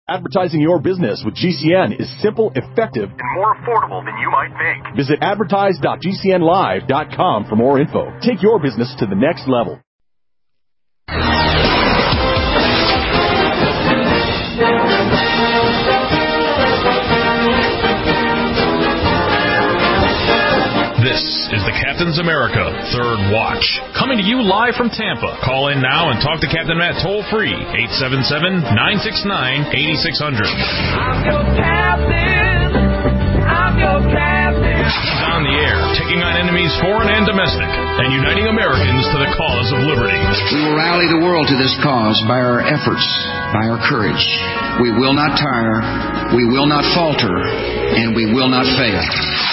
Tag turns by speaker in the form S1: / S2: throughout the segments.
S1: Advertising your business with GCN is simple, effective, and more affordable than you might think. Visit advertise.gcnlive.com for more info. Take your business to the next level.
S2: This is the Captain's America Third Watch, coming to you live from Tampa. Call in now and talk to Captain Matt toll-free, 877-969-8600.
S3: I'm your captain. I'm your captain.
S2: He's on the air, taking on enemies foreign and domestic, and uniting Americans to the cause of liberty.
S4: We will rally the world to this cause by our efforts, by our courage. We will not tire, we will not falter, and we will not fail.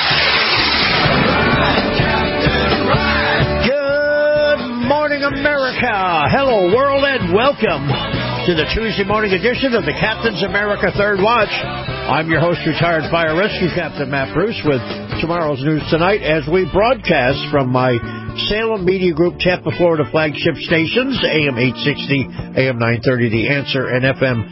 S5: Good morning, America. Hello, world, and welcome to the Tuesday morning edition of the Captain's America Third Watch. I'm your host, retired fire rescue captain Matt Bruce, with tomorrow's news tonight as we broadcast from my Salem Media Group Tampa, Florida flagship stations, AM 860, AM 930, The Answer, and FM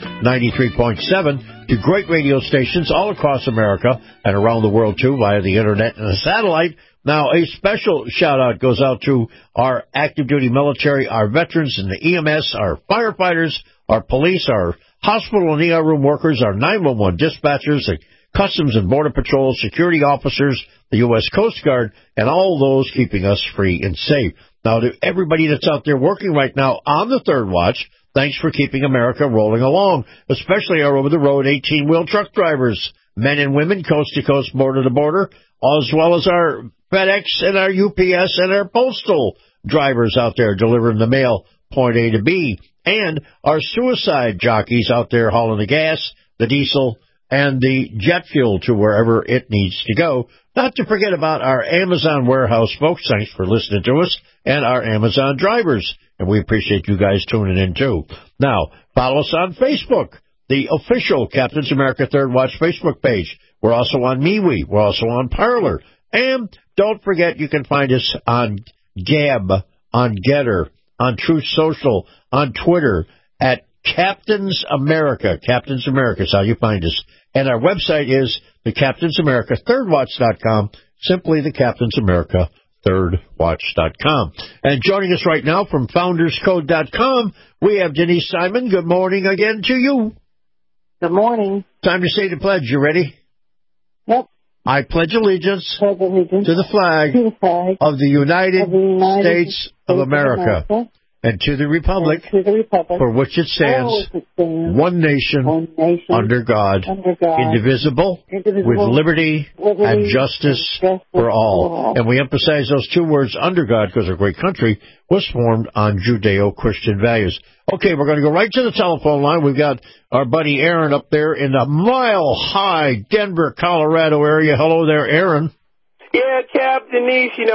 S5: 93.7, to great radio stations all across America and around the world, too, via the Internet and the satellite. Now, a special shout-out goes out to our active-duty military, our veterans in the EMS, our firefighters, our police, our hospital and ER room workers, our 911 dispatchers, the Customs and Border Patrol, security officers, the U.S. Coast Guard, and all those keeping us free and safe. Now, to everybody that's out there working right now on the Third Watch, thanks for keeping America rolling along, especially our over-the-road 18-wheel truck drivers, men and women, coast-to-coast, border-to-border, as well as our FedEx and our UPS and our postal drivers out there delivering the mail point A to B, and our suicide jockeys out there hauling the gas, the diesel, and the jet fuel to wherever it needs to go. Not to forget about our Amazon warehouse folks. Thanks for listening to us, and our Amazon drivers. And we appreciate you guys tuning in, too. Now, follow us on Facebook, the official Captain's America Third Watch Facebook page. We're also on MeWe. We're also on Parler. And don't forget, you can find us on Gab, on Getter, on Truth Social, on Twitter, at Captain's America. Captain's America is how you find us. And our website is the Captain's America ThirdWatch.com, simply the Captain's America ThirdWatch.com. And joining us right now from FoundersCode.com, we have Denise Simon. Good morning again to you.
S6: Good morning.
S5: Time to say the pledge. You ready?
S6: Yep.
S5: I pledge allegiance to the flag of the United States of America and to the republic for which it stands, one nation, under God, indivisible, with liberty and justice for all. And we emphasize those two words, under God, because our great country was formed on Judeo-Christian values. Okay, we're going to go right to the telephone line. We've got our buddy Aaron up there in the mile-high Denver, Colorado area. Hello there, Aaron.
S7: Yeah, Cap, Denise, I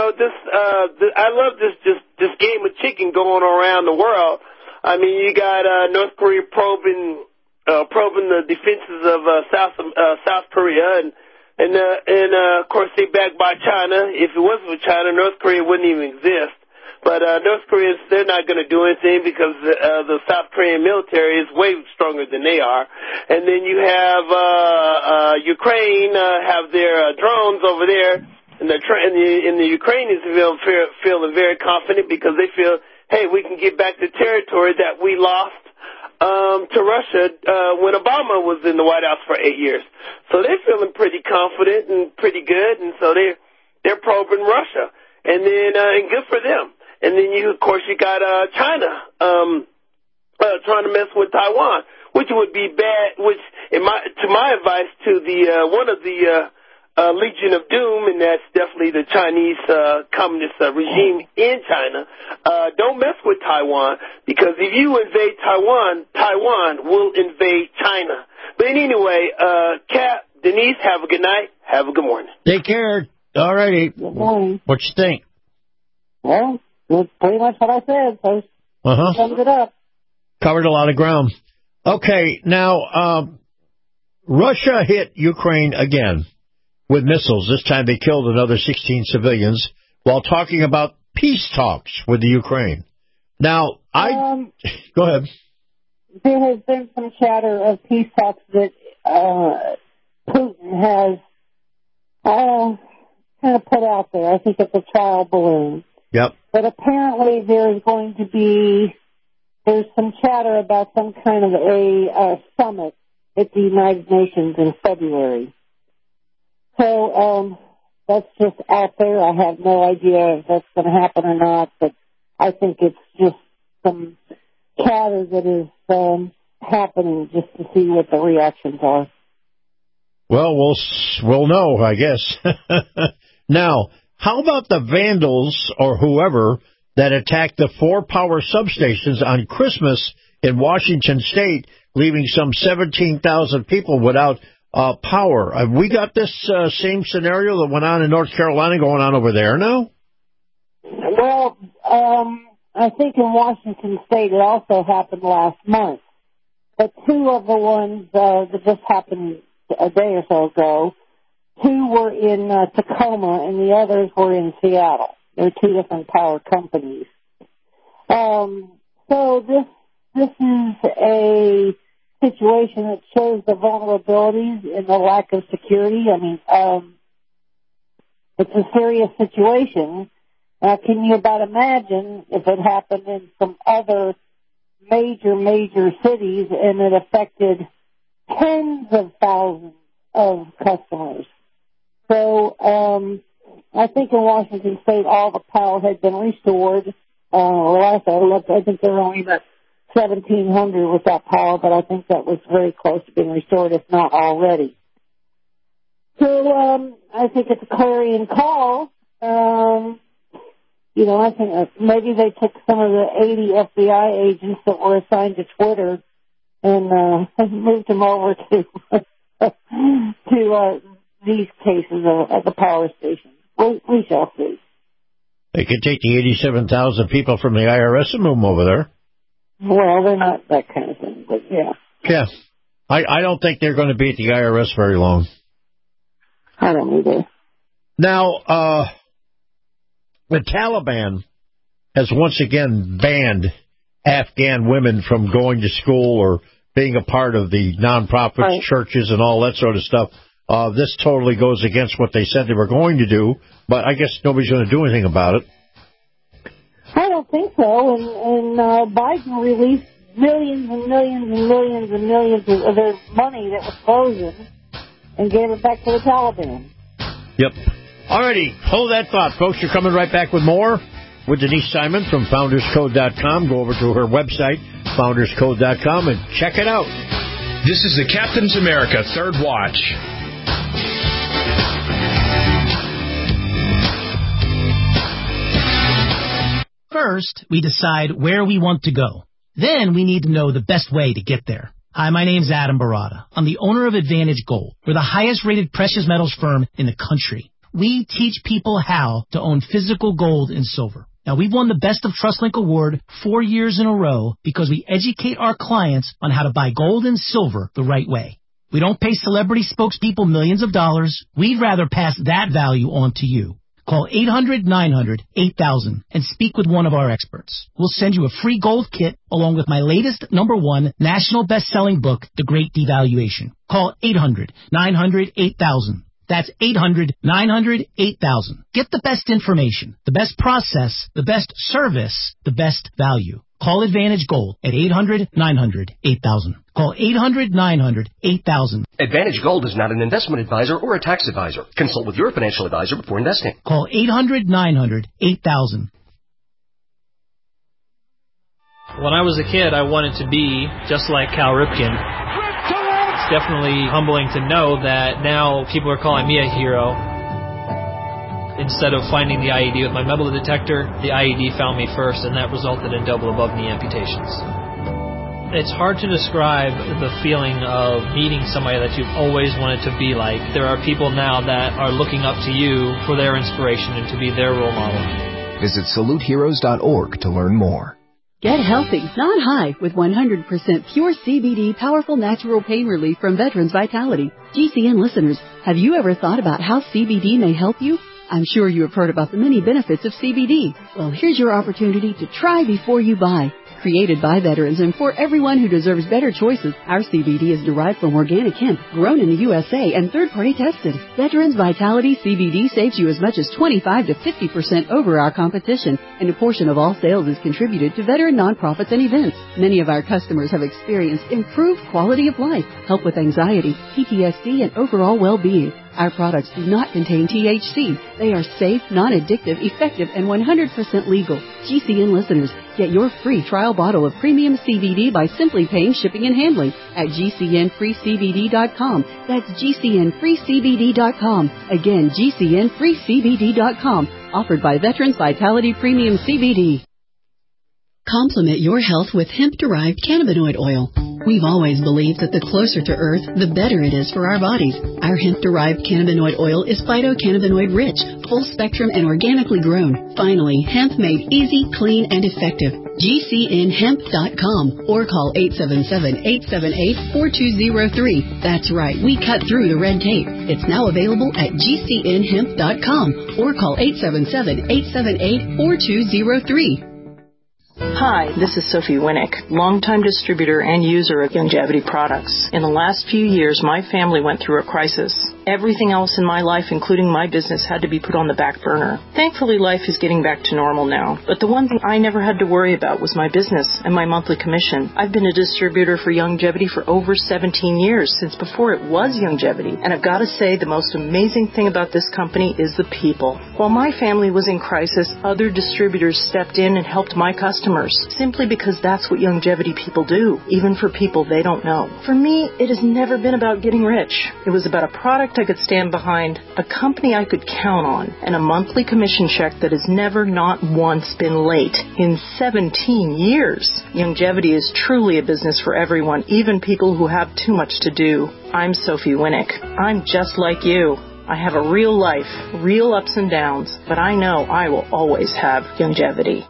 S7: love this game of chicken going around the world. I mean, you got North Korea probing the defenses of South Korea, and of course they backed by China. If it wasn't for China, North Korea wouldn't even exist. But North Koreans, they're not going to do anything because the South Korean military is way stronger than they are. And then you have Ukraine have their drones over there. And the Ukrainians feeling very confident because they feel, hey, we can get back the territory that we lost to Russia when Obama was in the White House for 8 years. So they're feeling pretty confident and pretty good, and so they're probing Russia, and then and good for them. And then of course, you got China trying to mess with Taiwan, which would be bad. Which, to my advice to the one of the Legion of Doom, and that's definitely the Chinese communist regime in China. Don't mess with Taiwan, because if you invade Taiwan, Taiwan will invade China. But anyway, Cap, Denise, have a good night. Have a good morning.
S5: Take care. All righty.
S6: Good morning.
S5: What you think?
S6: Well, it's pretty much what I said, so summed it up.
S5: Covered a lot of ground. Okay, now, Russia hit Ukraine again with missiles. This time they killed another 16 civilians while talking about peace talks with the Ukraine. Now, go ahead.
S6: there has been some chatter of peace talks that Putin has kind of put out there. I think it's a trial balloon.
S5: Yep.
S6: But apparently there's some chatter about some kind of a summit at the United Nations in February. So that's just out there. I have no idea if that's going to happen or not, but I think it's just some chatter that is happening just to see what the reactions are.
S5: Well, we'll know, I guess. Now, how about the vandals or whoever that attacked the 4 power substations on Christmas in Washington State, leaving some 17,000 people without power? Have we got this same scenario that went on in North Carolina going on over there now?
S6: Well, I think in Washington State it also happened last month. But 2 of the ones that just happened a day or so ago, 2 were in Tacoma and the others were in Seattle. They're 2 different power companies. So this is a situation that shows the vulnerabilities and the lack of security. I mean, it's a serious situation. Can you about imagine if it happened in some other major cities and it affected tens of thousands of customers? So I think in Washington State all the power had been restored. Last I looked, I think there were only about 1,700 without power, but I think that was very close to being restored, if not already. So I think it's a clarion call. I think maybe they took some of the 80 FBI agents that were assigned to Twitter and moved them over to these cases at the power station. We shall see.
S5: They could take the 87,000 people from the IRS and move them over there.
S6: Well, they're not that kind of thing, but yeah.
S5: Yeah. I don't think they're going to be at the IRS very long.
S6: I don't either.
S5: Now, the Taliban has once again banned Afghan women from going to school or being a part of the nonprofits, right, churches, and all that sort of stuff. This totally goes against what they said they were going to do, but I guess nobody's going to do anything about it.
S6: I don't think so. And Biden released millions and millions and millions and millions of their money that was frozen and gave it back to the Taliban.
S5: Yep. Alrighty, hold that thought, folks. You're coming right back with more with Denise Simon from FoundersCode.com. Go over to her website, FoundersCode.com, and check it out.
S2: This is the Captain's America Third Watch.
S8: First, we decide where we want to go. Then we need to know the best way to get there. Hi, my name's Adam Barada. I'm the owner of Advantage Gold. We're the highest-rated precious metals firm in the country. We teach people how to own physical gold and silver. Now, we've won the Best of TrustLink Award 4 years in a row because we educate our clients on how to buy gold and silver the right way. We don't pay celebrity spokespeople millions of dollars. We'd rather pass that value on to you. Call 800-900-8000 and speak with one of our experts. We'll send you a free gold kit along with my latest #1 national best-selling book, The Great Devaluation. Call 800-900-8000. That's 800-900-8000. Get the best information, the best process, the best service, the best value. Call Advantage Gold at 800-900-8000. Call 800-900-8000.
S9: Advantage Gold is not an investment advisor or a tax advisor. Consult with your financial advisor before investing.
S8: Call 800-900-8000.
S10: When I was a kid, I wanted to be just like Cal Ripken. It's definitely humbling to know that now people are calling me a hero. Instead of finding the IED with my metal detector, the IED found me first, and that resulted in double above-knee amputations. It's hard to describe the feeling of meeting somebody that you've always wanted to be like. There are people now that are looking up to you for their inspiration and to be their role model.
S11: Visit SaluteHeroes.org to learn more.
S12: Get healthy, not high, with 100% pure CBD powerful natural pain relief from Veterans Vitality. GCN listeners, have you ever thought about how CBD may help you? I'm sure you have heard about the many benefits of CBD. Well, here's your opportunity to try before you buy. Created by veterans and for everyone who deserves better choices, our CBD is derived from organic hemp, grown in the USA and third-party tested. Veterans Vitality CBD saves you as much as 25 to 50% over our competition, and a portion of all sales is contributed to veteran nonprofits and events. Many of our customers have experienced improved quality of life, help with anxiety, PTSD, and overall well-being. Our products do not contain THC. They are safe, non-addictive, effective, and 100% legal. GCN listeners, get your free trial bottle of premium CBD by simply paying shipping and handling at GCNFreeCBD.com. That's GCNFreeCBD.com. Again, GCNFreeCBD.com. Offered by Veterans Vitality Premium CBD. Complement your health with hemp-derived cannabinoid oil. We've always believed that the closer to Earth, the better it is for our bodies. Our hemp-derived cannabinoid oil is phytocannabinoid-rich, full-spectrum, and organically grown. Finally, hemp made easy, clean, and effective. GCNHemp.com or call 877-878-4203. That's right, we cut through the red tape. It's now available at GCNHemp.com or call 877-878-4203.
S13: Hi, this is Sophie Winnick, longtime distributor and user of Youngevity products. In the last few years, my family went through a crisis. Everything else in my life, including my business, had to be put on the back burner. Thankfully, life is getting back to normal now. But the one thing I never had to worry about was my business and my monthly commission. I've been a distributor for Youngevity for over 17 years, since before it was Youngevity. And I've got to say, the most amazing thing about this company is the people. While my family was in crisis, other distributors stepped in and helped my customers, simply because that's what Youngevity people do, even for people they don't know. For me, it has never been about getting rich. It was about a product I could stand behind, a company I could count on, and a monthly commission check that has never, not once, been late in 17 years. Youngevity is truly a business for everyone, even people who have too much to do. I'm Sophie Winnick. I'm just like you. I have a real life, real ups and downs, but I know I will always have Youngevity.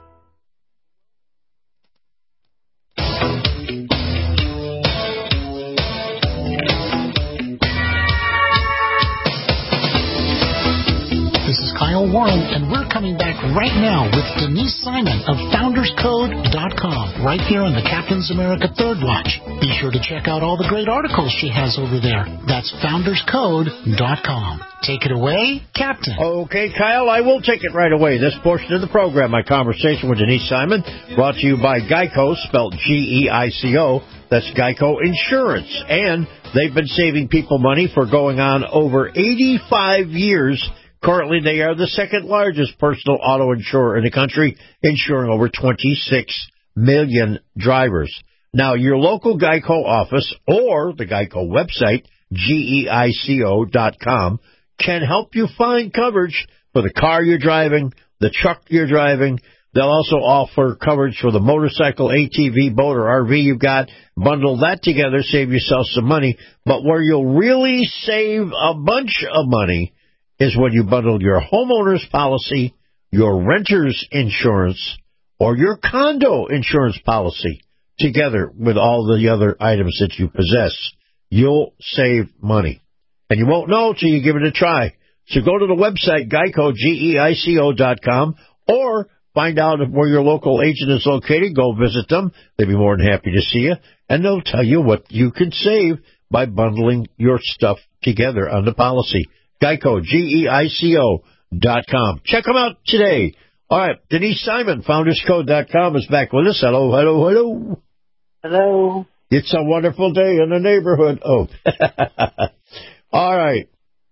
S14: Kyle Warren, and we're coming back right now with Denise Simon of FoundersCode.com, right here on the Captain's America Third Watch. Be sure to check out all the great articles she has over there. That's FoundersCode.com. Take it away, Captain.
S5: Okay, Kyle, I will take it right away. This portion of the program, my conversation with Denise Simon, brought to you by Geico, spelled G-E-I-C-O. That's Geico Insurance. And they've been saving people money for going on over 85 years. Currently, they are the second largest personal auto insurer in the country, insuring over 26 million drivers. Now, your local Geico office or the Geico website, GEICO.com, can help you find coverage for the car you're driving, the truck you're driving. They'll also offer coverage for the motorcycle, ATV, boat, or RV you've got. Bundle that together, save yourself some money. But where you'll really save a bunch of money is when you bundle your homeowner's policy, your renter's insurance, or your condo insurance policy together with all the other items that you possess. You'll save money. And you won't know till you give it a try. So go to the website, Geico, GEICO.com, or find out where your local agent is located. Go visit them. They'd be more than happy to see you. And they'll tell you what you can save by bundling your stuff together on the policy. Geico, GEICO.com. Check them out today. All right, Denise Simon, FoundersCode.com, is back with us. Hello, hello, hello.
S6: Hello.
S5: It's a wonderful day in the neighborhood. Oh. All right.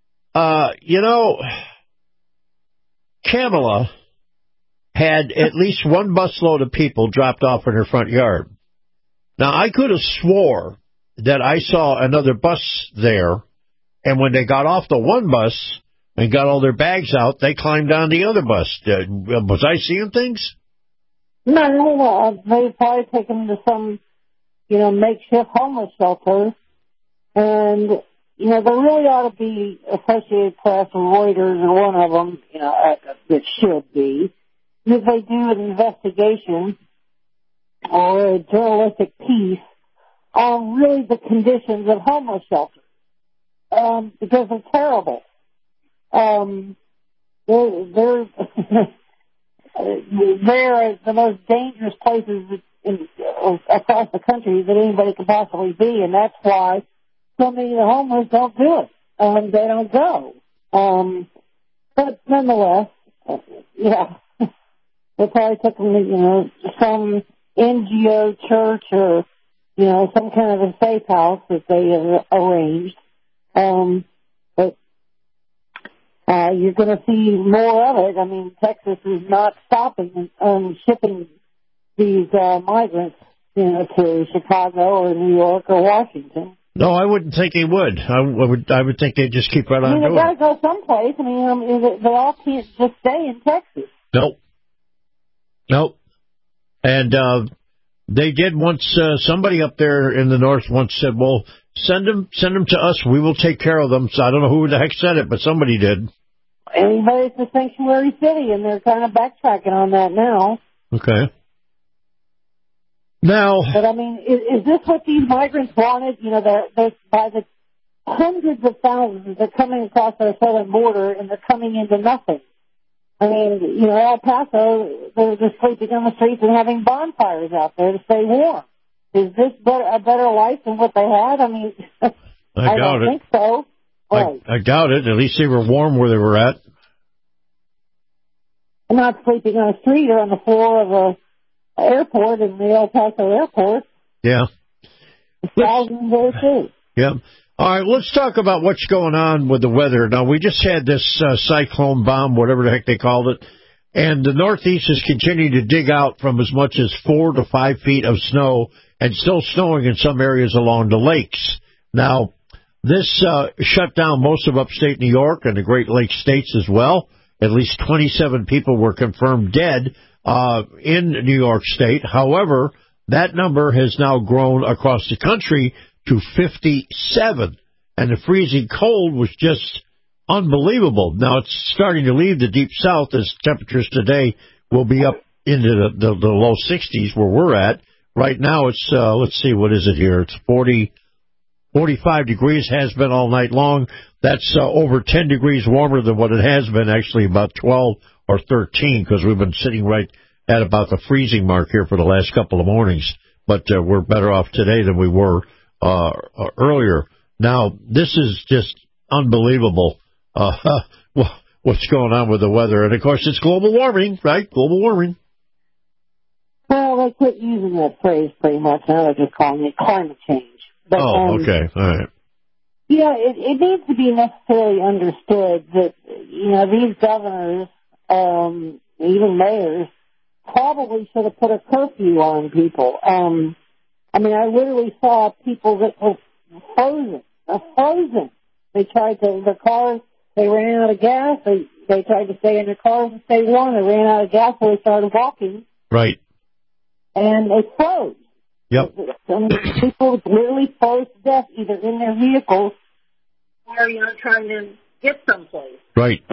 S5: Kamala had at least one busload of people dropped off in her front yard. Now, I could have swore that I saw another bus there. And when they got off the one bus and got all their bags out, they climbed on the other bus. Was I seeing things?
S6: No. They probably taken them to some, makeshift homeless shelter. And, there really ought to be Associated Press or Reuters or one of them, it should be. If they do an investigation or a journalistic piece on really the conditions of homeless shelters. Because they're terrible. They're they're the most dangerous places across the country that anybody could possibly be, and that's why so many of the homeless don't do it. They don't go. But nonetheless, yeah, they probably took them to, some NGO church or, some kind of a safe house that they have arranged. But you're going to see more of it. I mean, Texas is not stopping shipping these migrants, to Chicago or New York or Washington.
S5: No, I wouldn't think he would. I would think they'd just keep right on doing it.
S6: They got to go someplace. I mean, they all can't just stay in Texas.
S5: Nope. And they did once. Somebody up there in the north once said, "Well, send them to us. We will take care of them." So I don't know who the heck said it, but somebody did.
S6: Anybody, it's a sanctuary city, and they're kind of backtracking on that now.
S5: Okay. Now,
S6: but I mean, is this what these migrants wanted? They're by the hundreds of thousands they're coming across our southern border, and they're coming into nothing. I mean, El Paso, they're just sleeping on the streets and having bonfires out there to stay warm. Is this a better life than what they had? I mean, I don't think so. Right.
S5: I doubt it. At least they were warm where they were at.
S6: I'm not sleeping on a street or on the floor of a airport in the El Paso airport.
S5: Yeah.
S6: Thousands there too.
S5: Yeah. All right, let's talk about what's going on with the weather. Now, we just had this cyclone bomb, whatever the heck they called it, and the Northeast is continuing to dig out from as much as 4 to 5 feet of snow and still snowing in some areas along the lakes. Now, this shut down most of upstate New York and the Great Lakes states as well. At least 27 people were confirmed dead in New York State. However, that number has now grown across the country to 57, and the freezing cold was just unbelievable. Now it's starting to leave the deep south as temperatures today will be up into the low 60s where we're at. Right now it's, let's see, what is it here? It's 45 degrees, has been all night long. That's over 10 degrees warmer than what it has been, actually about 12 or 13, because we've been sitting right at about the freezing mark here for the last couple of mornings. But we're better off today than we were earlier. Now, this is just unbelievable, what's going on with the weather. And, of course, it's global warming, right? Global warming.
S6: Well, they quit using that phrase pretty much. Now they're just calling it climate change. But,
S5: okay. All right.
S6: Yeah, it needs to be necessarily understood that, these governors, even mayors, probably should have put a curfew on people. I mean, I literally saw people that were frozen. They tried their cars, they ran out of gas. They tried to stay in their cars and stay warm. They ran out of gas, so they started walking.
S5: Right.
S6: And they froze.
S5: Yep.
S6: Some people literally froze to death, either in their vehicles or, trying to get someplace.
S5: Right.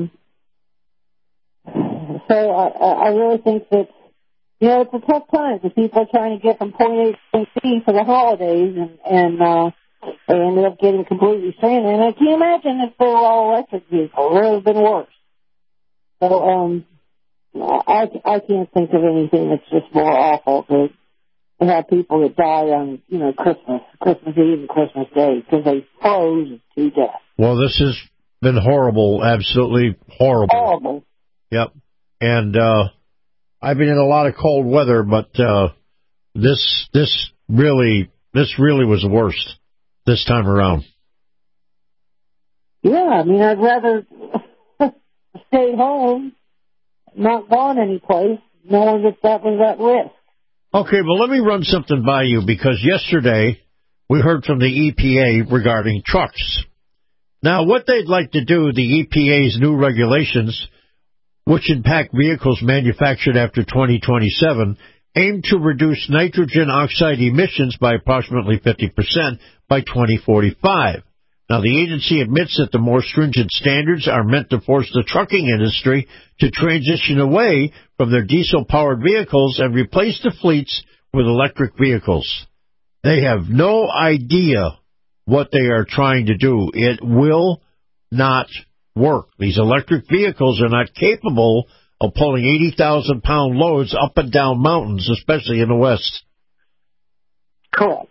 S6: So I really think that, it's a tough time because people are trying to get from point A to point B for the holidays, and they ended up getting completely stranded. And I can't imagine if they were all electric vehicles. It would have been worse. So I can't think of anything that's just more awful to have people that die on, Christmas Eve and Christmas Day because they froze to death.
S5: Well, this has been horrible, absolutely horrible.
S6: Horrible.
S5: Yep. And I've been in a lot of cold weather, but this really was the worst this time around.
S6: Yeah, I mean, I'd rather stay home, not gone anyplace, knowing that was at risk.
S5: Okay, well, let me run something by you, because yesterday we heard from the EPA regarding trucks. Now, what they'd like to do, the EPA's new regulations, which impact vehicles manufactured after 2027, aim to reduce nitrogen oxide emissions by approximately 50% by 2045. Now, the agency admits that the more stringent standards are meant to force the trucking industry to transition away from their diesel-powered vehicles and replace the fleets with electric vehicles. They have no idea what they are trying to do. It will not work. These electric vehicles are not capable of pulling 80,000-pound loads up and down mountains, especially in the West.
S6: Correct.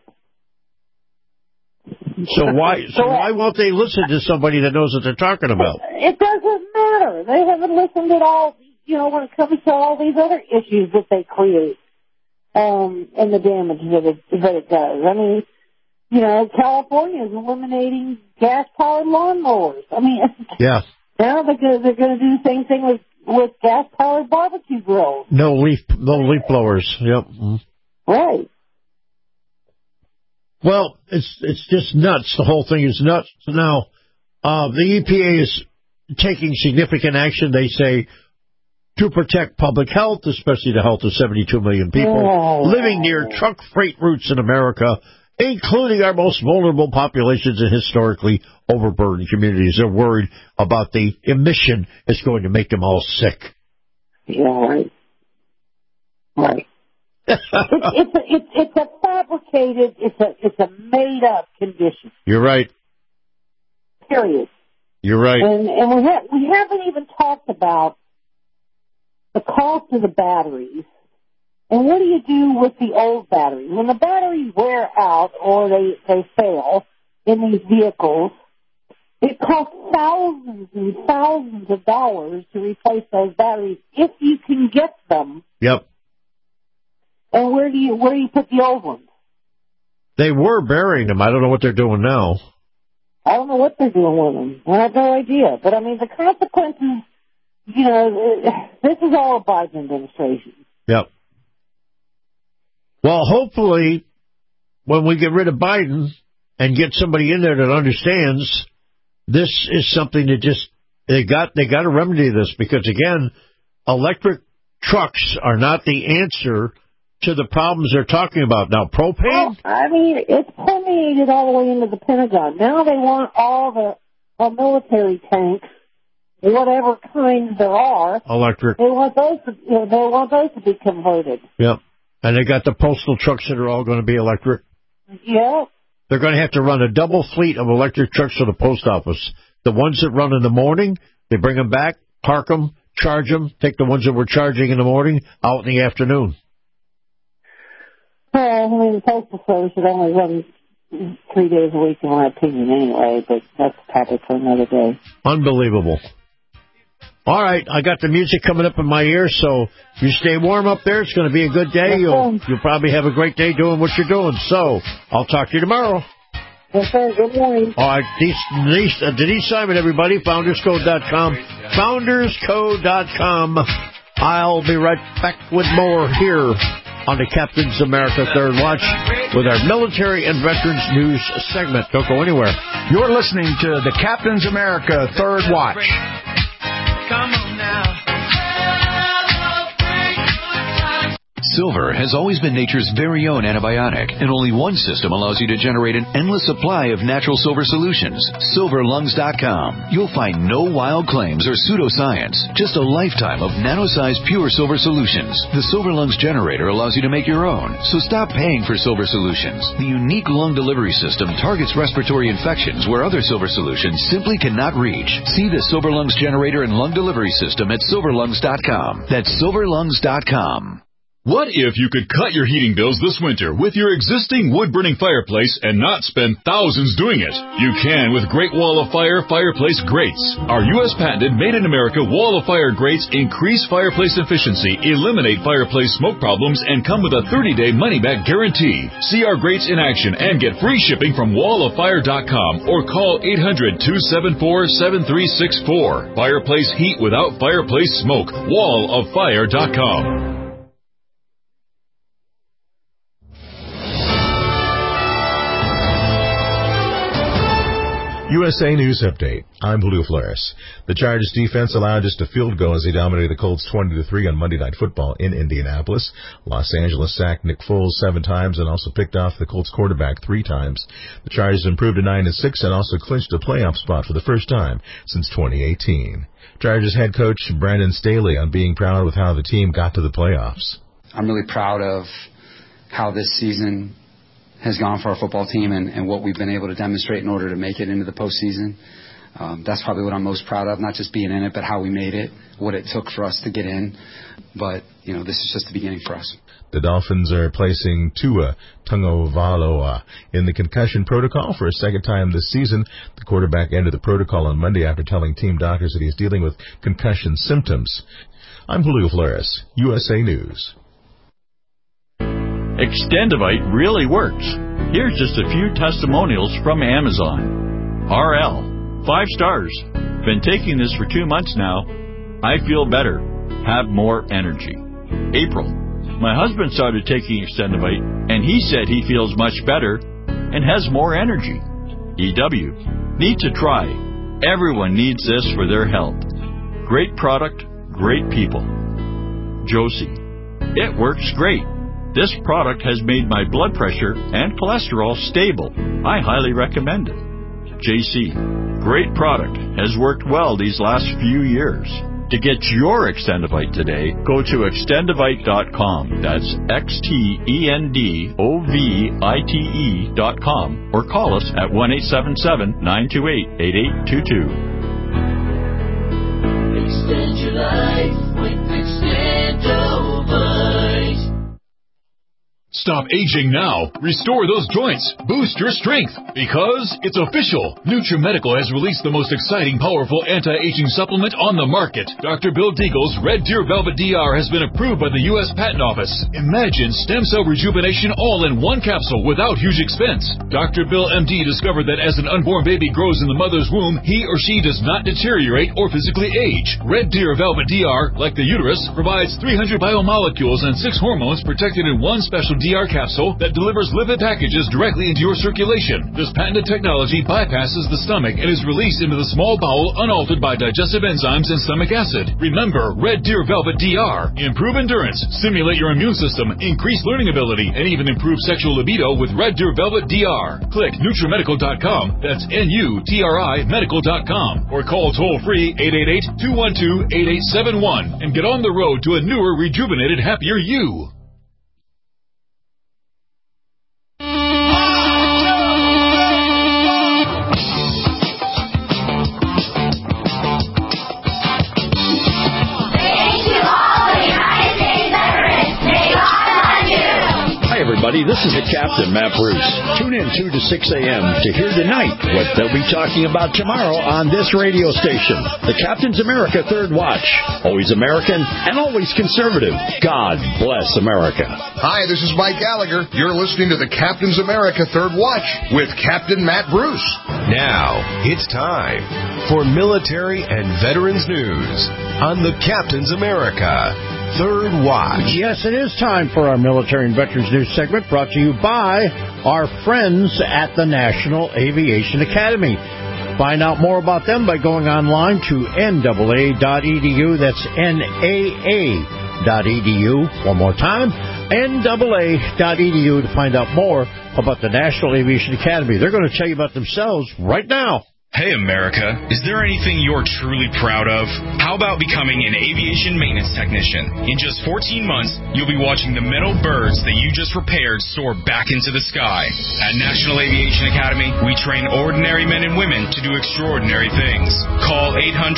S5: So why won't they listen to somebody that knows what they're talking about?
S6: It doesn't matter. They haven't listened at all, when it comes to all these other issues that they create, and the damage that it does. I mean, California is eliminating gas-powered lawnmowers. I mean,
S5: yeah.
S6: Now they're going to do the same thing with gas-powered barbecue grills.
S5: No leaf blowers. Yep.
S6: Right.
S5: Well, it's just nuts. The whole thing is nuts. Now, the EPA is taking significant action, they say, to protect public health, especially the health of 72 million people living near truck freight routes in America, including our most vulnerable populations and historically overburdened communities. They're worried about the emission is going to make them all sick.
S6: Yeah, right. Right. It's a fabricated, it's a made up condition.
S5: You're right.
S6: Period.
S5: You're right.
S6: And we haven't even talked about the cost of the batteries. And what do you do with the old batteries? When the batteries wear out or they fail in these vehicles, it costs thousands and thousands of dollars to replace those batteries if you can get them.
S5: Yep.
S6: And where do you put the old ones? They
S5: were burying them. I don't know what they're doing now.
S6: I don't know what they're doing with them. I have no idea. But, I mean, the consequences, this is all a Biden administration.
S5: Yep. Well, hopefully, when we get rid of Biden and get somebody in there that understands, this is something that they got to remedy this, because, again, electric trucks are not the answer to the problems they're talking about. Now, propane?
S6: Well, I mean, it's permeated all the way into the Pentagon. Now they want all the military tanks, whatever kinds there are.
S5: Electric.
S6: They want those to be converted.
S5: Yep. And they got the postal trucks that are all going to be electric.
S6: Yep.
S5: They're going to have to run a double fleet of electric trucks for the post office. The ones that run in the morning, they bring them back, park them, charge them, take the ones that we're charging in the morning out in the afternoon.
S6: Well, I mean, the Postal Service should only run 3 days a week, in my opinion, anyway, but that's a topic for another day.
S5: Unbelievable. All right, I got the music coming up in my ear, so you stay warm up there. It's going to be a good day. You'll probably have a great day doing what you're doing. So I'll talk to you tomorrow.
S6: Yes, sir. Good morning.
S5: All right, Denise Simon, everybody, FoundersCode.com. FoundersCode.com. I'll be right back with more here on the Captain's America Third Watch with our military and veterans news segment. Don't go anywhere.
S15: You're listening to the Captain's America Third Watch.
S3: Come on now.
S16: Silver has always been nature's very own antibiotic, and only one system allows you to generate an endless supply of natural silver solutions. SilverLungs.com. You'll find no wild claims or pseudoscience, just a lifetime of nano-sized pure silver solutions. The Silver Lungs generator allows you to make your own, so stop paying for silver solutions. The unique lung delivery system targets respiratory infections where other silver solutions simply cannot reach. See the Silver Lungs generator and lung delivery system at SilverLungs.com. That's SilverLungs.com.
S2: What if you could cut your heating bills this winter with your existing wood-burning fireplace and not spend thousands doing it? You can with Great Wall of Fire fireplace grates. Our U.S. patented made-in-America Wall of Fire grates increase fireplace efficiency, eliminate fireplace smoke problems, and come with a 30-day money-back guarantee. See our grates in action and get free shipping from walloffire.com or call 800-274-7364. Fireplace heat without fireplace smoke. walloffire.com.
S17: USA News Update. I'm Blue Flores. The Chargers defense allowed just a field goal as they dominated the Colts 20-3 on Monday Night Football in Indianapolis. Los Angeles sacked Nick Foles 7 times and also picked off the Colts quarterback 3 times. The Chargers improved to 9-6 and also clinched a playoff spot for the first time since 2018. Chargers head coach Brandon Staley on being proud with how the team got to the playoffs.
S18: I'm really proud of how this season has gone for our football team and what we've been able to demonstrate in order to make it into the postseason. That's probably what I'm most proud of, not just being in it, but how we made it, what it took for us to get in. But, this is just the beginning for us.
S17: The Dolphins are placing Tua Tagovailoa in the concussion protocol for a second time this season. The quarterback entered the protocol on Monday after telling team doctors that he's dealing with concussion symptoms. I'm Julio Flores, USA News.
S19: Extendivite really works. Here's just a few testimonials from Amazon. RL, 5 stars. Been taking this for 2 months now. I feel better. Have more energy. April, my husband started taking Extendivite, and he said he feels much better and has more energy. EW, need to try. Everyone needs this for their health. Great product, great people. Josie, it works great. This product has made my blood pressure and cholesterol stable. I highly recommend it. JC, great product. Has worked well these last few years. To get your Extendivite today, go to extendivite.com. That's XTENDOVITE.com or call us at 1-877-928-8822.
S3: Extend your life with Extendivite.
S2: Stop aging now. Restore those joints. Boost your strength. Because it's official. NutriMedical has released the most exciting, powerful anti-aging supplement on the market. Dr. Bill Deagle's Red Deer Velvet DR has been approved by the U.S. Patent Office. Imagine stem cell rejuvenation all in one capsule without huge expense. Dr. Bill MD discovered that as an unborn baby grows in the mother's womb, he or she does not deteriorate or physically age. Red Deer Velvet DR, like the uterus, provides 300 biomolecules and 6 hormones protected in one special DR capsule that delivers lipid packages directly into your circulation. This patented technology bypasses the stomach and is released into the small bowel unaltered by digestive enzymes and stomach acid. Remember, Red Deer Velvet DR. Improve endurance, stimulate your immune system, increase learning ability, and even improve sexual libido with Red Deer Velvet DR. Click NutriMedical.com, that's N-U-T-R-I Medical.com, or call toll-free 888-212-8871 and get on the road to a newer, rejuvenated, happier you.
S5: Everybody, this is the Captain, Matt Bruce. Tune in 2 to 6 a.m. to hear tonight what they'll be talking about tomorrow on this radio station. The Captain's America Third Watch. Always American and always conservative. God bless America.
S20: Hi, this is Mike Gallagher. You're listening to the Captain's America Third Watch with Captain Matt Bruce.
S21: Now, it's time for military and veterans news on the Captain's America Third Watch.
S5: Yes, it is time for our military and veterans news segment brought to you by our friends at the National Aviation Academy. Find out more about them by going online to NAA.edu. That's NAA.edu. One more time, NAA.edu to find out more about the National Aviation Academy. They're going to tell you about themselves right now.
S22: Hey, America, is there anything you're truly proud of? How about becoming an aviation maintenance technician? In just 14 months, you'll be watching the metal birds that you just repaired soar back into the sky. At National Aviation Academy, we train ordinary men and women to do extraordinary things. Call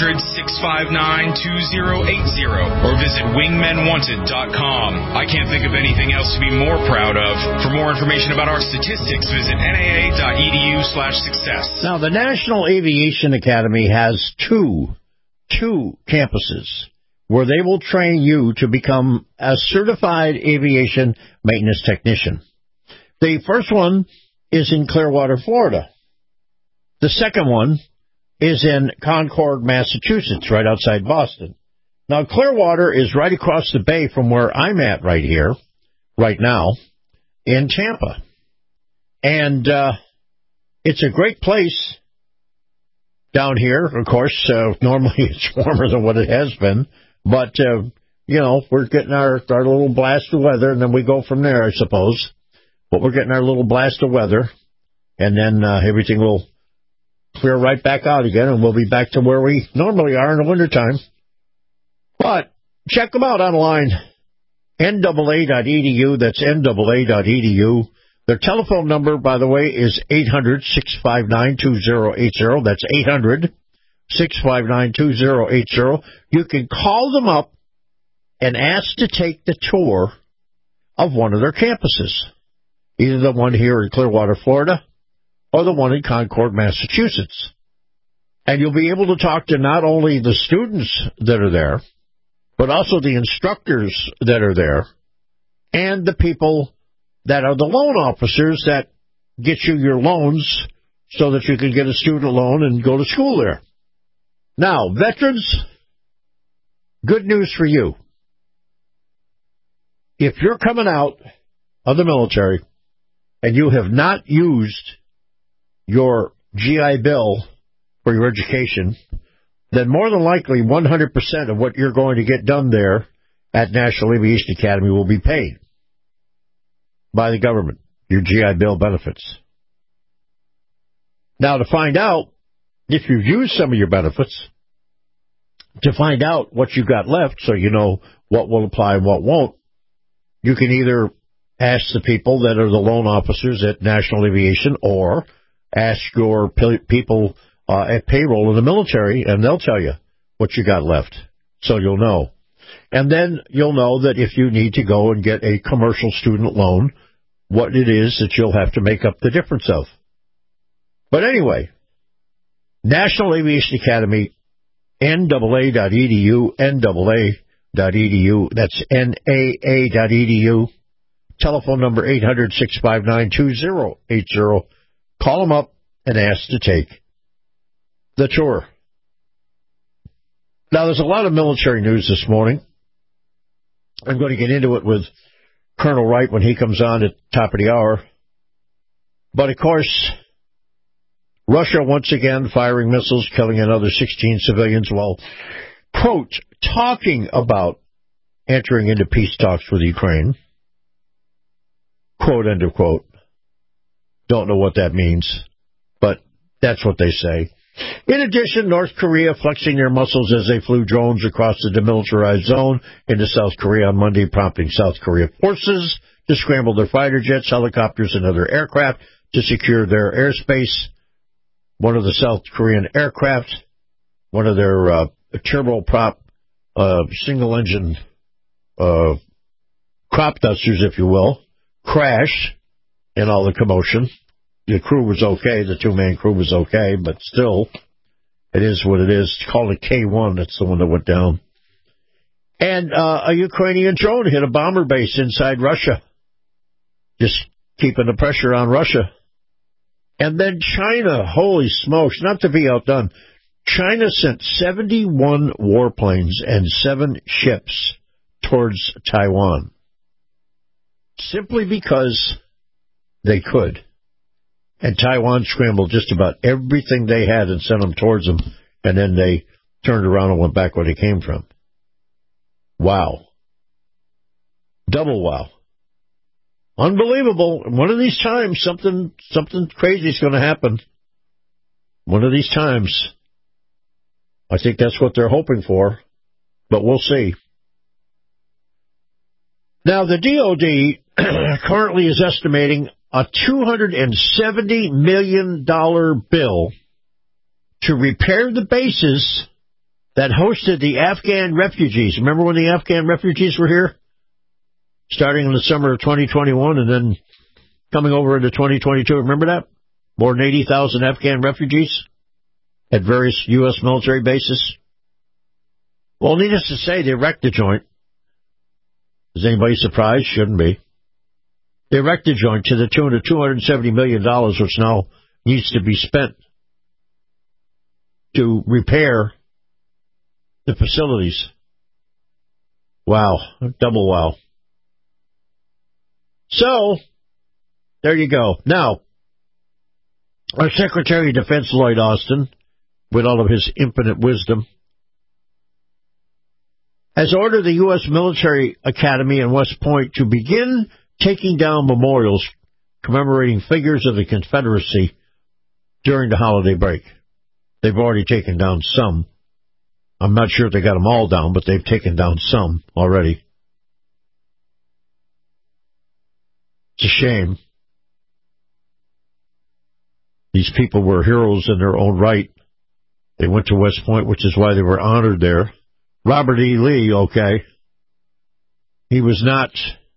S22: 800-659-2080 or visit wingmenwanted.com. I can't think of anything else to be more proud of. For more information about our statistics, visit naa.edu/success.
S5: Now, the National Aviation Academy has two campuses where they will train you to become a certified aviation maintenance technician. The first one is in Clearwater, Florida. The second one is in Concord, Massachusetts, right outside Boston. Now, Clearwater is right across the bay from where I'm at right here, right now, in Tampa. And it's a great place. Down here, of course, normally it's warmer than what it has been, but, we're getting our little blast of weather, and then we go from there, I suppose. But we're getting our little blast of weather, and then everything will clear right back out again, and we'll be back to where we normally are in the wintertime. But check them out online, NAA.edu, that's NAA.edu. Their telephone number, by the way, is 800-659-2080. That's 659-2080. You can call them up and ask to take the tour of one of their campuses, either the one here in Clearwater, Florida, or the one in Concord, Massachusetts. And you'll be able to talk to not only the students that are there, but also the instructors that are there, and the people that are the loan officers that get you your loans so that you can get a student loan and go to school there. Now, veterans, good news for you. If you're coming out of the military and you have not used your GI Bill for your education, then more than likely 100% of what you're going to get done there at National Aviation Academy will be paid by the government, your GI Bill benefits. Now, to find out if you've used some of your benefits, to find out what you've got left so you know what will apply and what won't, you can either ask the people that are the loan officers at National Aviation or ask your people at payroll in the military, and they'll tell you what you got left, so you'll know. And then you'll know that if you need to go and get a commercial student loan, what it is that you'll have to make up the difference of. But anyway, National Aviation Academy, NAA.edu, NAA.edu, that's NAA.edu, telephone number 800-659-2080. Call them up and ask to take the tour. Now, there's a lot of military news this morning. I'm going to get into it with Colonel Wright when he comes on at the top of the hour. But, of course, Russia once again firing missiles, killing another 16 civilians while, quote, talking about entering into peace talks with Ukraine. Quote, end of quote. Don't know what that means, but that's what they say. In addition, North Korea flexing their muscles as they flew drones across the demilitarized zone into South Korea on Monday, prompting South Korea forces to scramble their fighter jets, helicopters, and other aircraft to secure their airspace. One of the South Korean aircraft, one of their turboprop single-engine crop dusters, if you will, crashed in all the commotion. The crew was okay. The two-man crew was okay, but still, it is what it is. It's called a K-1. That's the one that went down. And a Ukrainian drone hit a bomber base inside Russia, just keeping the pressure on Russia. And then China, holy smokes, not to be outdone, China sent 71 warplanes and 7 ships towards Taiwan, simply because they could. And Taiwan scrambled just about everything they had and sent them towards them, and then they turned around and went back where they came from. Wow. Double wow. Unbelievable. One of these times, something crazy is going to happen. One of these times. I think that's what they're hoping for, but we'll see. Now, the DOD currently is estimating a $270 million bill to repair the bases that hosted the Afghan refugees. Remember when the Afghan refugees were here? Starting in the summer of 2021 and then coming over into 2022. Remember that? More than 80,000 Afghan refugees at various U.S. military bases. Well, needless to say, they wrecked the joint. Is anybody surprised? Shouldn't be. They wrecked the joint to the tune of $270 million, which now needs to be spent to repair the facilities. Wow. Double wow. So, there you go. Now, our Secretary of Defense, Lloyd Austin, with all of his infinite wisdom, has ordered the U.S. Military Academy in West Point to begin taking down memorials commemorating figures of the Confederacy during the holiday break. They've already taken down some. I'm not sure if they got them all down, but they've taken down some already. It's a shame. These people were heroes in their own right. They went to West Point, which is why they were honored there. Robert E. Lee, okay. He was not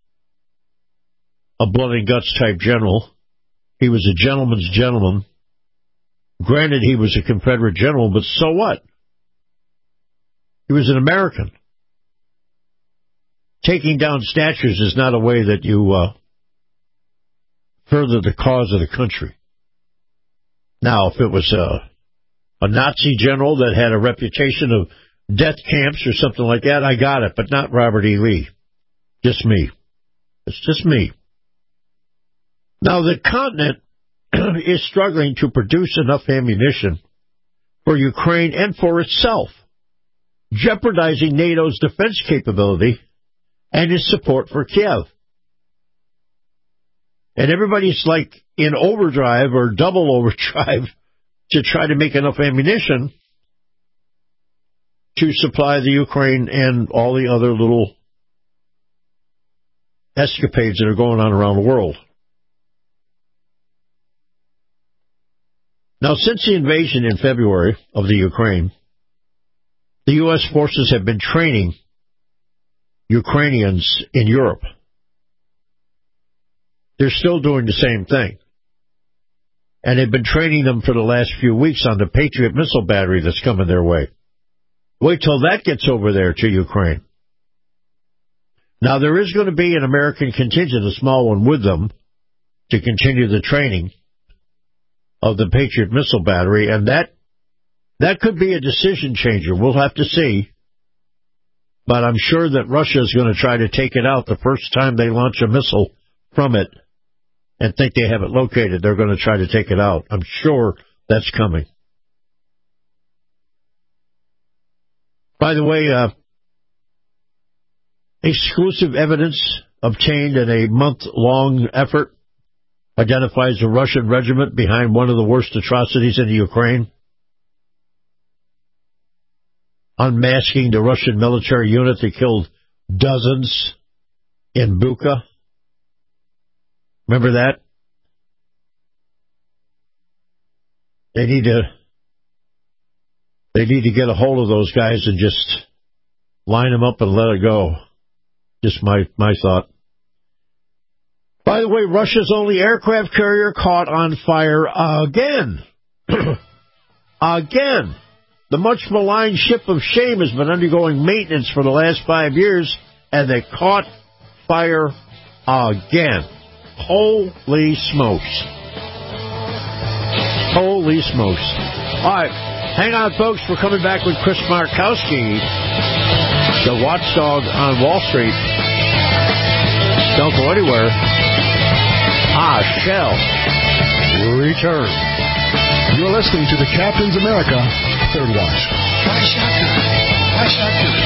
S5: a blood and guts type general. He was a gentleman's gentleman. Granted, he was a Confederate general, but so what? He was an American. Taking down statues is not a way that you further the cause of the country. Now, if it was a Nazi general that had a reputation of death camps or something like that, I got it, but not Robert E. Lee. Just me. It's just me. Now, the continent is struggling to produce enough ammunition for Ukraine and for itself, jeopardizing NATO's defense capability and its support for Kiev. And everybody's like in overdrive or double overdrive to try to make enough ammunition to supply the Ukraine and all the other little escapades that are going on around the world. Now, since the invasion in February of the Ukraine, the U.S. forces have been training Ukrainians in Europe. They're still doing the same thing. And they've been training them for the last few weeks on the Patriot missile battery that's coming their way. Wait till that gets over there to Ukraine. Now, there is going to be an American contingent, a small one, with them to continue the training of the Patriot missile battery, and that could be a decision changer. We'll have to see. But I'm sure that Russia is going to try to take it out the first time they launch a missile from it and think they have it located. They're going to try to take it out. I'm sure that's coming. By the way, exclusive evidence obtained in a month-long effort identifies a Russian regiment behind one of the worst atrocities in the Ukraine, unmasking the Russian military unit that killed dozens in Bucha. Remember that? They need to get a hold of those guys and just line them up and let it go. Just my thought. By the way, Russia's only aircraft carrier caught on fire again. Again. The much maligned ship of shame has been undergoing maintenance for the last 5 years, and they caught fire again. Holy smokes. Holy smokes. All right. Hang on, folks. We're coming back with Chris Markowski, the watchdog on Wall Street. Don't go anywhere. I shall return.
S1: You're listening to the Captain's America Third Watch.
S21: Try shotgun. Try shotgun.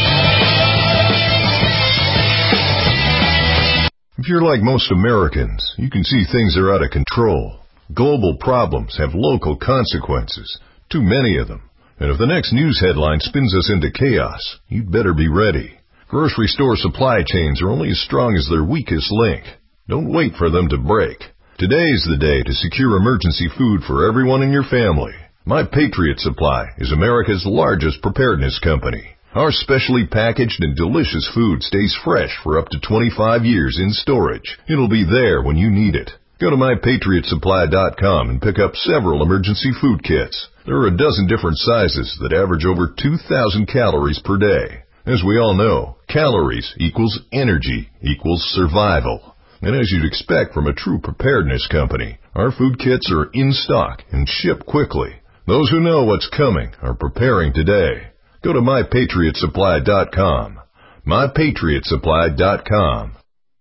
S21: If you're like most Americans, you can see things are out of control. Global problems have local consequences, too many of them. And if the next news headline spins us into chaos, you'd better be ready. Grocery store supply chains are only as strong as their weakest link. Don't wait for them to break. Today's the day to secure emergency food for everyone in your family. My Patriot Supply is America's largest preparedness company. Our specially packaged and delicious food stays fresh for up to 25 years in storage. It'll be there when you need it. Go to mypatriotsupply.com and pick up several emergency food kits. There are a dozen different sizes that average over 2,000 calories per day. As we all know, calories equals energy equals survival. And as you'd expect from a true preparedness company, our food kits are in stock and ship quickly. Those who know what's coming are preparing today. Go to mypatriotsupply.com. mypatriotsupply.com.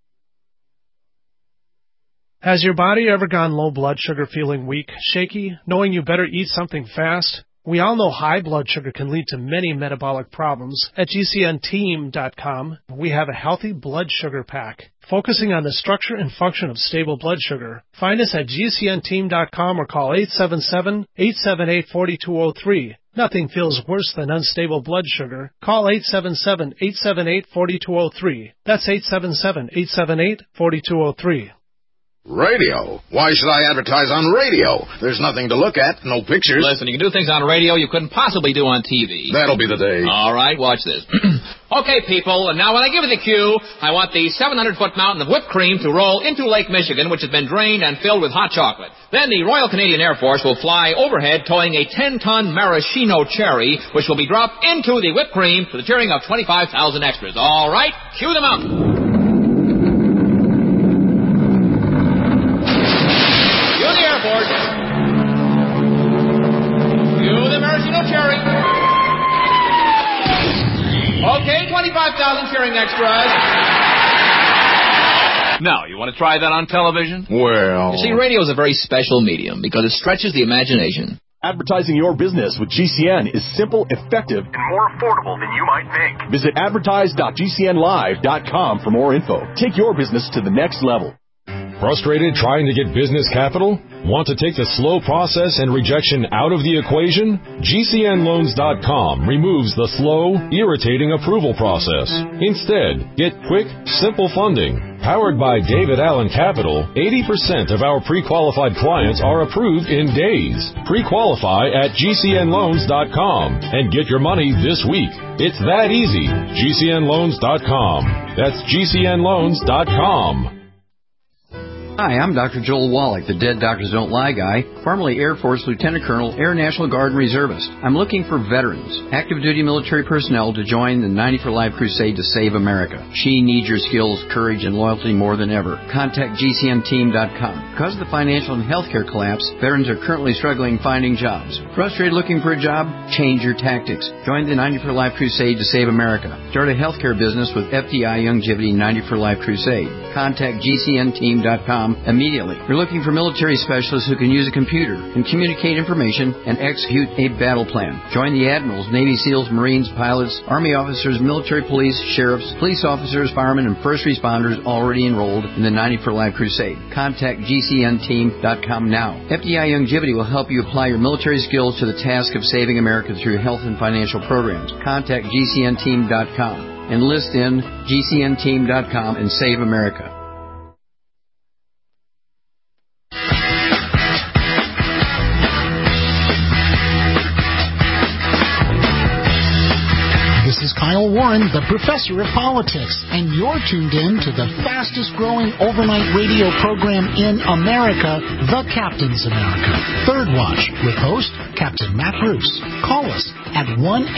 S4: Has your body ever gone low blood sugar, feeling weak, shaky, knowing you better eat something fast? We all know high blood sugar can lead to many metabolic problems. At GCNteam.com, we have a healthy blood sugar pack, focusing on the structure and function of stable blood sugar. Find us at GCNteam.com or call 877-878-4203. Nothing feels worse than unstable blood sugar. Call 877-878-4203. That's 877-878-4203.
S20: Radio? Why should I advertise on radio? There's nothing to look at, no pictures.
S7: Listen, you can do things on radio you couldn't possibly do on TV.
S20: That'll be the day.
S7: All right, watch this. Okay, people, and now when I give you the cue, I want the 700-foot mountain of whipped cream to roll into Lake Michigan, which has been drained and filled with hot chocolate. Then the Royal Canadian Air Force will fly overhead towing a 10-ton maraschino cherry, which will be dropped into the whipped cream to the cheering of 25,000 extras. All right, cue them up. Cherry. Okay, 25,000 cheering extras. Now, you want to try that on television?
S20: Well...
S7: You see, radio is a very special medium because it stretches the imagination.
S9: Advertising your business with GCN is simple, effective, and more affordable than you might think. Visit advertise.gcnlive.com for more info. Take your business to the next level.
S1: Frustrated trying to get business capital? Want to take the slow process and rejection out of the equation? GCNLoans.com removes the slow, irritating approval process. Instead, get quick, simple funding. Powered by David Allen Capital, 80% of our pre-qualified clients are approved in days. Pre-qualify at GCNLoans.com and get your money this week. It's that easy. GCNLoans.com. That's GCNLoans.com.
S23: Hi, I'm Dr. Joel Wallach, the Dead Doctors Don't Lie guy, formerly Air Force Lieutenant Colonel, Air National Guard and Reservist. I'm looking for veterans, active duty military personnel to join the 90 for Life crusade to save America. She needs your skills, courage, and loyalty more than ever. Contact GCNteam.com. Because of the financial and healthcare collapse, veterans are currently struggling finding jobs. Frustrated looking for a job? Change your tactics. Join the 90 for Life crusade to save America. Start a healthcare business with FDI Youngevity 90 for Life crusade. Contact GCNteam.com immediately. We're looking for military specialists who can use a computer and communicate information and execute a battle plan. Join the admirals, Navy SEALs, Marines, pilots, Army officers, military police, sheriffs, police officers, firemen, and first responders already enrolled in the 90 for Life crusade. Contact GCNteam.com now. FDI Youngevity will help you apply your military skills to the task of saving America through health and financial programs. Contact GCNteam.com. Enlist in GCNteam.com and save America.
S14: This is Kyle Warren, the professor of politics, and you're tuned in to the fastest growing overnight radio program in America, The Captain's America. Third Watch, with host Captain Matt Bruce. Call us at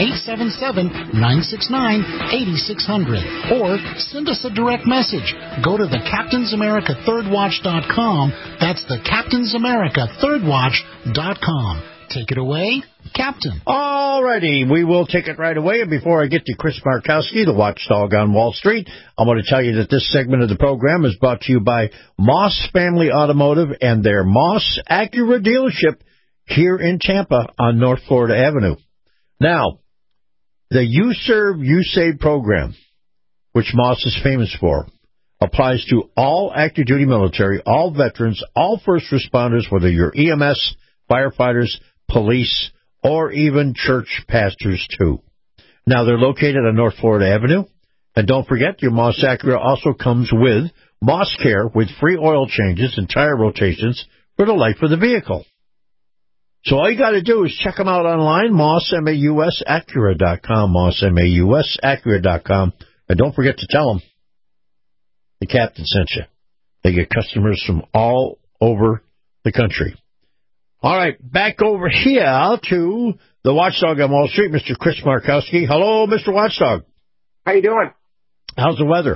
S14: 1-877-969-8600 or send us a direct message. Go to the Captain's America ThirdWatch.com. That's the Captain's America ThirdWatch.com. Take it away, Captain.
S5: All righty, we will take it right away. And before I get to Chris Markowski, the watchdog on Wall Street, I'm going to tell you that this segment of the program is brought to you by Moss Family Automotive and their Moss Acura dealership here in Tampa on North Florida Avenue. Now, the You Serve, You Save program, which Moss is famous for, applies to all active duty military, all veterans, all first responders, whether you're EMS, firefighters, police, or even church pastors, too. Now, they're located on North Florida Avenue. And don't forget, your Moss Acura also comes with Moss Care with free oil changes and tire rotations for the life of the vehicle. So all you got to do is check them out online, MossMausAcura.com, MossMausAcura.com. And don't forget to tell them the captain sent you. They get customers from all over the country. All right, back over here to the watchdog on Wall Street, Mr. Chris Markowski. Hello, Mr. Watchdog.
S24: How you doing?
S5: How's the weather?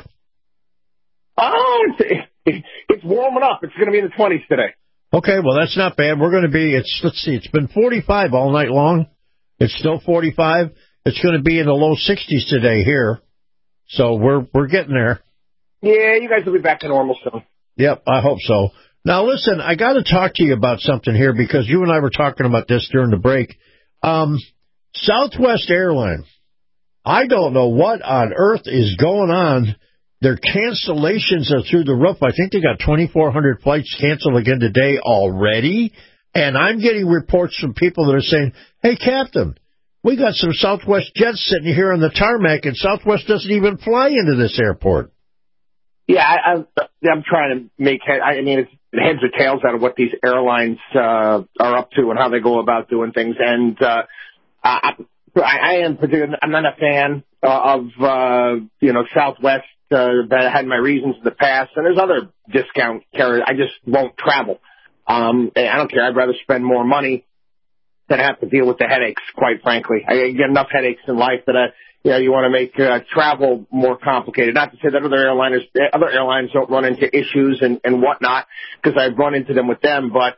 S24: Oh, it's warming up. It's going to be in the 20s today.
S5: Okay, well, that's not bad. We're going to be, it's been 45 all night long. It's still 45. It's going to be in the low 60s today here. So we're getting there.
S24: Yeah, you guys will be back to normal soon.
S5: Yep, I hope so. Now, listen, I got to talk to you about something here because you and I were talking about this during the break. Southwest Airlines, I don't know what on earth is going on. Their cancellations are through the roof. I think they got 2,400 flights canceled again today already. And I'm getting reports from people that are saying, hey, Captain, we got some Southwest jets sitting here on the tarmac, and Southwest doesn't even fly into this airport.
S24: Yeah, I'm trying to make head. I mean, heads or tails out of what these airlines are up to and how they go about doing things. And I'm not a fan of Southwest. That had my reasons in the past, and there's other discount carriers. I just won't travel. I don't care. I'd rather spend more money than have to deal with the headaches, quite frankly. I get enough headaches in life that you want to make travel more complicated. Not to say that other airlines don't run into issues and whatnot, because I've run into them with them. But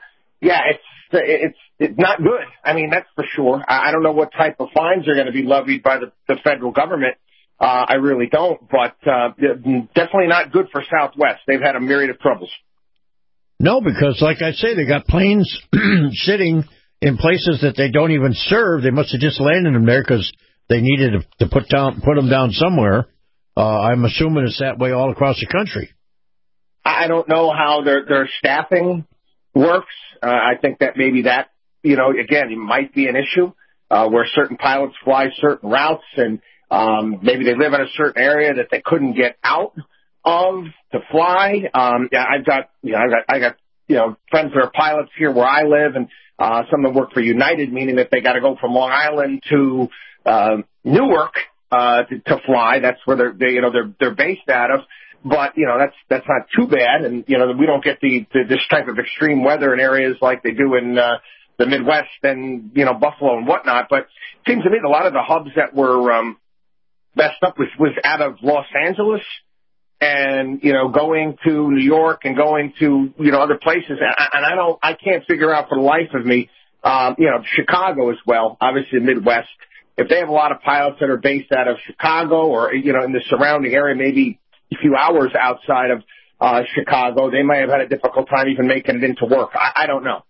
S24: it's not good. I mean, that's for sure. I don't know what type of fines are going to be levied by the federal government. I really don't, but definitely not good for Southwest. They've had a myriad of troubles.
S5: No, because like I say, they got planes sitting in places that they don't even serve. They must have just landed them there because they needed to put them down somewhere. I'm assuming it's that way all across the country.
S24: I don't know how their staffing works. I think that maybe that, again, it might be an issue where certain pilots fly certain routes, and maybe they live in a certain area that they couldn't get out of to fly. I got friends that are pilots here where I live, and some of them work for United, meaning that they got to go from Long Island to Newark to fly. That's where they're based out of. But that's not too bad, and we don't get this type of extreme weather in areas like they do in the Midwest and Buffalo and whatnot. But it seems to me that a lot of the hubs that were messed up was out of Los Angeles and going to New York and going to other places, and I can't figure out for the life of me Chicago as well, obviously the Midwest. If they have a lot of pilots that are based out of Chicago or in the surrounding area, maybe a few hours outside of Chicago, they might have had a difficult time even making it into work. I don't know.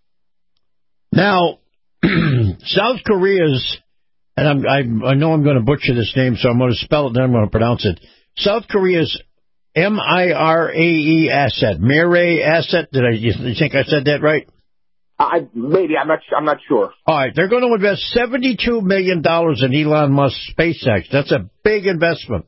S5: Now, South Korea's, and I know I'm going to butcher this name, so I'm going to spell it, then I'm going to pronounce it. South Korea's MIRAE asset. MIRAE asset. You think I said that right?
S24: Maybe. I'm not sure.
S5: All right. They're going to invest $72 million in Elon Musk's SpaceX. That's a big investment.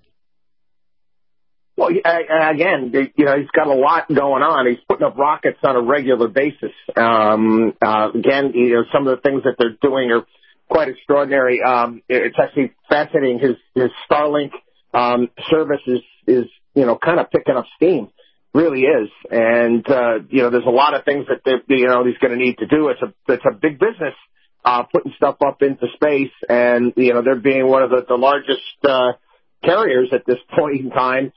S24: Well, again, he's got a lot going on. He's putting up rockets on a regular basis. Again, some of the things that they're doing are quite extraordinary. It's actually fascinating. His Starlink service is kind of picking up steam. Really is. And there's a lot of things that he's going to need to do. It's a big business putting stuff up into space, and they're being one of the largest carriers at this point in time.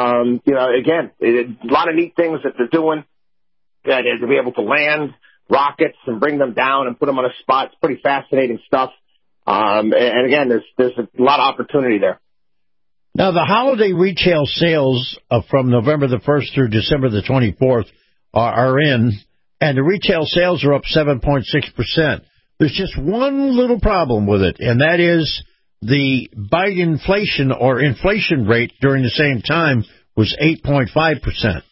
S24: Again, a lot of neat things that they're doing. To be able to land rockets and bring them down and put them on a spot. It's pretty fascinating stuff. And again, there's a lot of opportunity there.
S5: Now, the holiday retail sales from November the 1st through December the 24th are in, and the retail sales are up 7.6%. There's just one little problem with it, and that is the Biden inflation rate during the same time was 8.5%.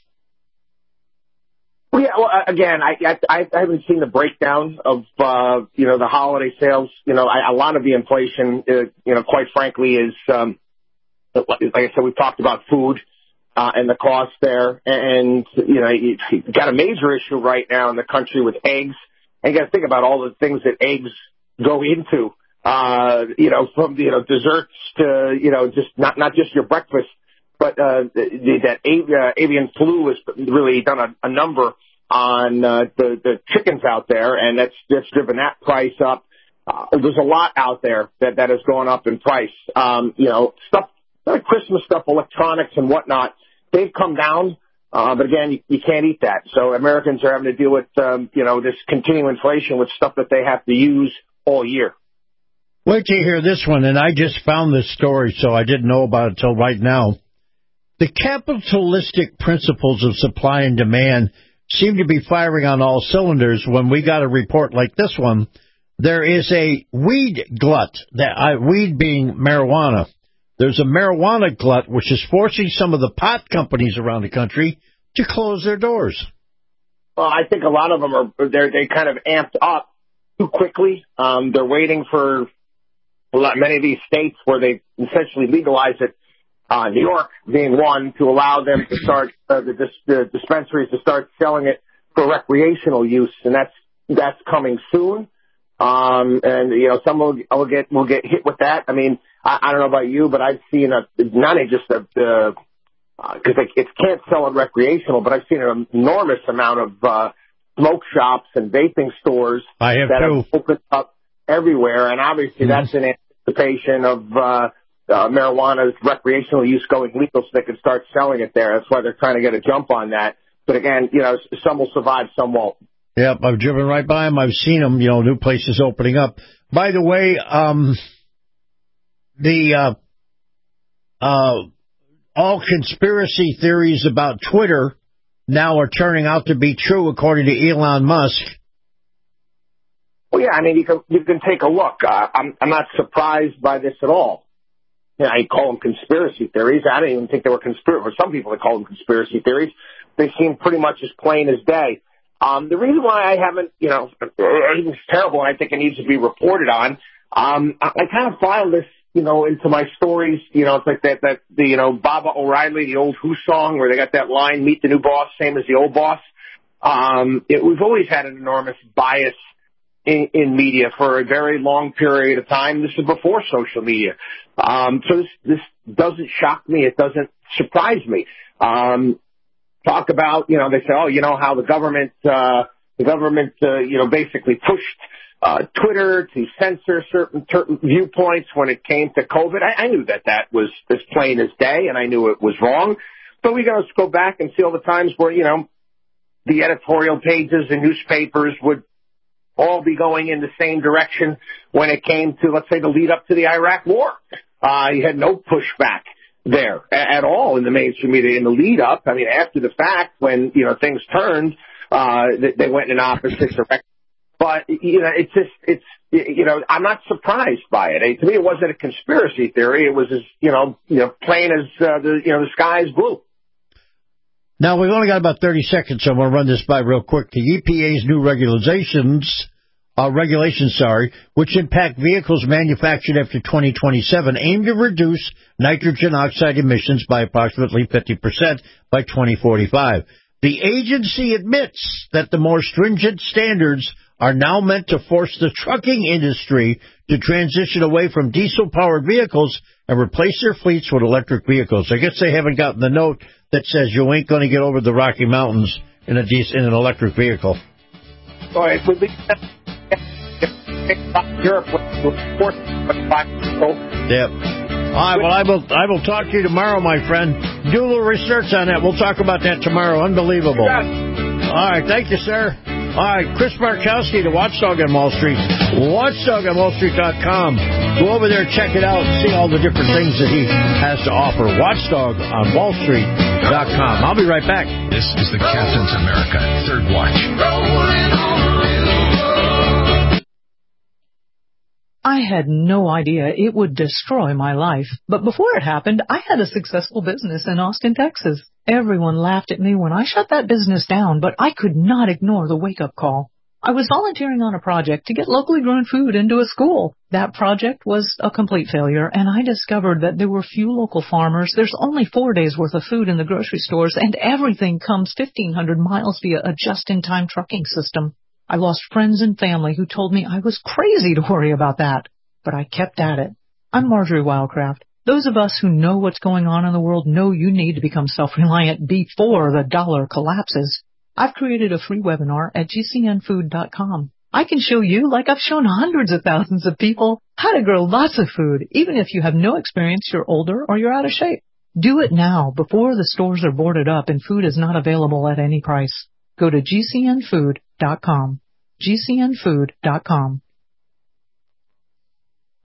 S24: Well, yeah. Well, again, I haven't seen the breakdown of the holiday sales. A lot of the inflation, quite frankly, is like I said, we've talked about food and the cost there, and you've got a major issue right now in the country with eggs. And you got to think about all the things that eggs go into. From desserts to just not just your breakfast, but that avian flu has really done a number on the chickens out there, and that's driven that price up. There's a lot out there that has gone up in price. Stuff like Christmas stuff, electronics and whatnot, they've come down. But again, you can't eat that. So Americans are having to deal with this continuing inflation with stuff that they have to use all year.
S5: Wait till you hear this one, and I just found this story, so I didn't know about it till right now. The capitalistic principles of supply and demand seem to be firing on all cylinders when we got a report like this one. There is a weed glut, weed being marijuana. There's a marijuana glut which is forcing some of the pot companies around the country to close their doors.
S24: Well, I think a lot of them they kind of amped up too quickly. They're waiting for many of these states where they essentially legalize it New York being one, to allow them to start the dispensaries to start selling it for recreational use, and that's coming soon. And some will get hit with that. I mean, I don't know about you, but I've seen not just because it can't sell it recreational, but I've seen an enormous amount of smoke shops and vaping stores
S5: have
S24: opened up everywhere, and obviously that's in anticipation of marijuana's recreational use going legal, so they can start selling it there. That's why they're trying to get a jump on that. But again, some will survive, some won't.
S5: Yep, I've driven right by them. I've seen them, new places opening up. By the way, all conspiracy theories about Twitter now are turning out to be true, according to Elon Musk.
S24: Well, yeah, I mean, you can take a look. I'm not surprised by this at all. I call them conspiracy theories. I didn't even think they were conspiracy. For some people, they call them conspiracy theories. They seem pretty much as plain as day. The reason why I haven't, it's terrible, and I think it needs to be reported on. I kind of filed this, into my stories. It's like that Baba O'Reilly, the old Who song, where they got that line, "Meet the new boss, same as the old boss." We've always had an enormous bias in media for a very long period of time. This is before social media. So this doesn't shock me. It doesn't surprise me. Talk about, they say, how the government, basically pushed Twitter to censor certain viewpoints when it came to COVID. I knew that was as plain as day, and I knew it was wrong. But we got to go back and see all the times where, the editorial pages and newspapers would all be going in the same direction when it came to, let's say, the lead up to the Iraq war. You had no pushback there at all in the mainstream media in the lead up. I mean, after the fact, when, things turned, they went in an opposite direction. But, I'm not surprised by it. To me, it wasn't a conspiracy theory. It was as, plain as, the sky is blue.
S5: Now, we've only got about 30 seconds, so I'm going to run this by real quick. The EPA's new regulations, which impact vehicles manufactured after 2027, aim to reduce nitrogen oxide emissions by approximately 50% by 2045. The agency admits that the more stringent standards are now meant to force the trucking industry to transition away from diesel-powered vehicles and replace their fleets with electric vehicles. I guess they haven't gotten the note that says you ain't going to get over the Rocky Mountains in an electric vehicle.
S24: All right, would be Europe with
S5: Yep. All right, well, I will talk to you tomorrow, my friend. Do a little research on that. We'll talk about that tomorrow. Unbelievable. All right, thank you, sir. All right, Chris Markowski, the Watchdog on Wall Street. WatchdogOnWallStreet.com. Go over there, check it out, and see all the different things that he has to offer. WatchdogOnWallStreet.com. I'll be right back.
S21: This is the Captain's America Third Watch.
S13: I had no idea it would destroy my life. But before it happened, I had a successful business in Austin, Texas. Everyone laughed at me when I shut that business down, but I could not ignore the wake-up call. I was volunteering on a project to get locally grown food into a school. That project was a complete failure, and I discovered that there were few local farmers. There's only 4 days' worth of food in the grocery stores, and everything comes 1,500 miles via a just-in-time trucking system. I lost friends and family who told me I was crazy to worry about that, but I kept at it. I'm Marjorie Wildcraft. Those of us who know what's going on in the world know you need to become self-reliant before the dollar collapses. I've created a free webinar at GCNfood.com. I can show you, like I've shown hundreds of thousands of people, how to grow lots of food, even if you have no experience, you're older, or you're out of shape. Do it now, before the stores are boarded up and food is not available at any price. Go to GCNfood.com. GCNfood.com.